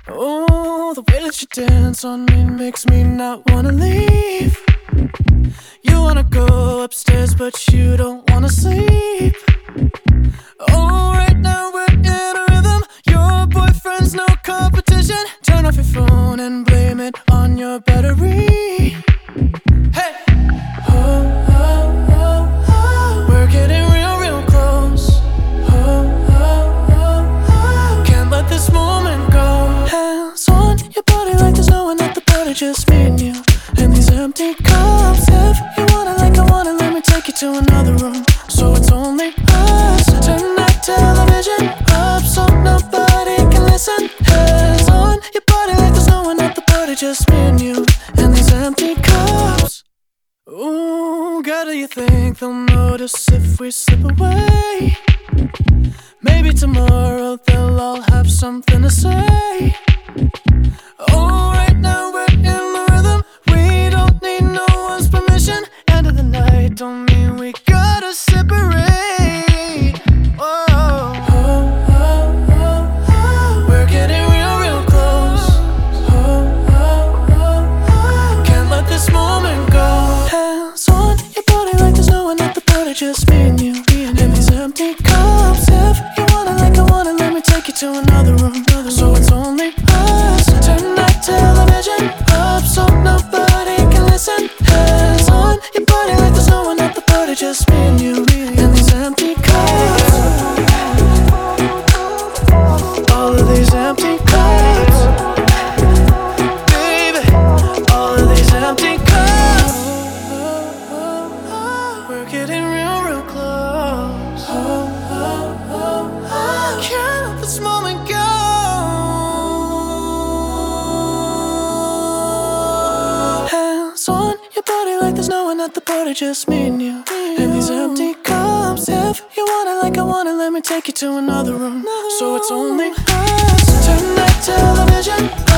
Oh, the way that you dance on me makes me not wanna leave. You wanna go upstairs, but you don't wanna sleep. Oh, right now we're in a rhythm. Your boyfriend's no competition. Turn off your phone and blame it on your battery. Hey! Oh, oh, oh, oh. We're getting real, real close. Oh, oh, oh, oh. Can't let this moment go. Hands on your body like there's no one at the party, just me and you and these empty cups. If you wanna like I wanna, let me take you to another room, so it's only us. Turn that television up so nobody can listen. Hands on your body like there's no one at the party, just me and you and these empty cups. Ooh, girl, do you think they'll notice if we slip away? Maybe tomorrow they'll all have something to say. Oh, right now we're in the rhythm. We don't need no one's permission. End of the night don't mean we gotta separate. Oh, oh, oh, oh, oh. We're getting real, real close. Oh, oh, oh, oh. Can't let this moment go. Hands on your body like there's no one at the party, just me and you and these empty cups. If you wanna like I wanna, let me take you to another room, so it's only us. Turn that television up so nobody can listen. Hands on your body like there's no one at the party, just me and you and these empty cups. All of these empty cups, baby. All of these empty cups. We're getting real, real close. Can't let this moment go. Hands on your body like there's no one at the party, just me and you and these empty cups. If you wanna like I wanna, let me take you to another room, so it's only us. Turn that television